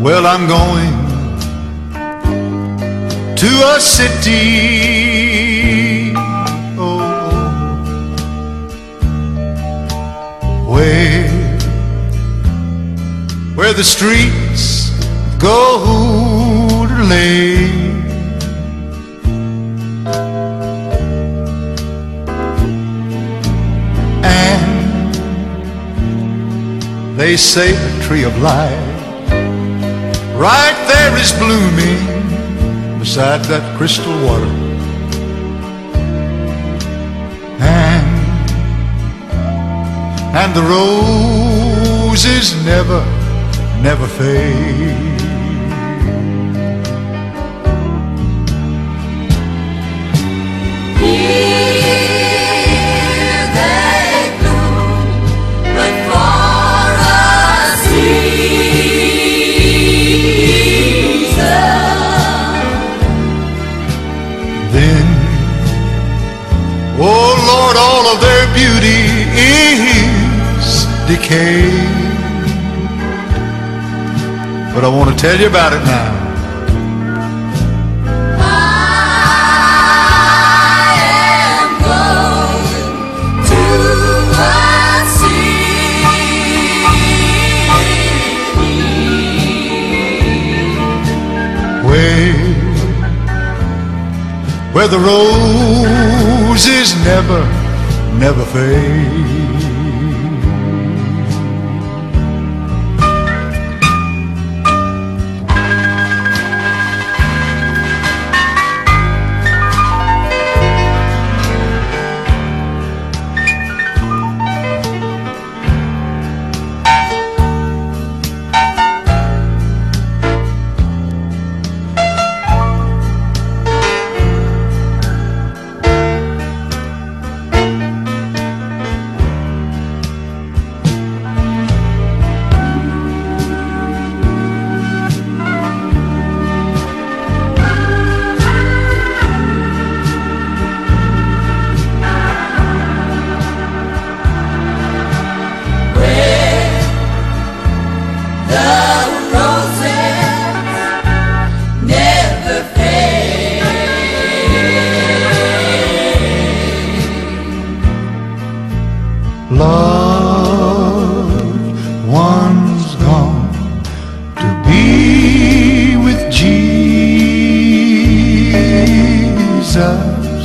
Well, I'm going to a city, oh, where the streets of gold are laid, and they say the tree of life right there is blooming beside that crystal water, and the roses never, never fade. Here they bloom, but for a season. Then, oh Lord, all of their beauty is decayed. But I want to tell you about it now. I am going to a city where the roses never, never fade. Loved one's gone to be with Jesus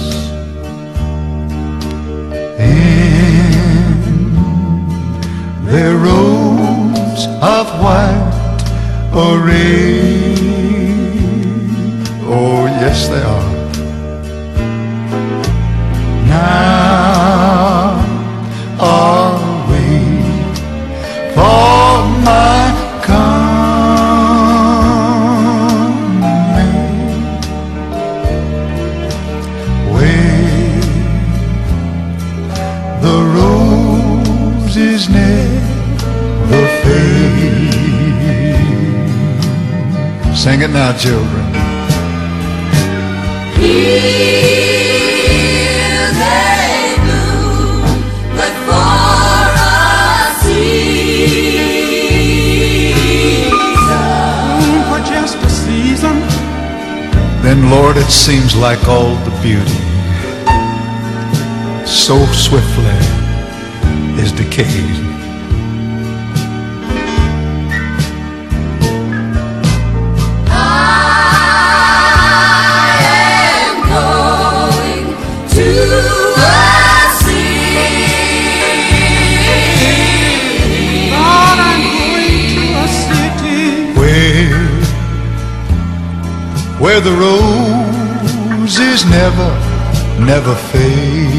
in their robes of white array. Oh, yes, they are. Now I'll wait for my coming, where the roses never fade. Sing it now, children. Here they bloom, but for a season. For just a season. Then, Lord, it seems like all the beauty so swiftly is decayed. Where the roses never, never fade.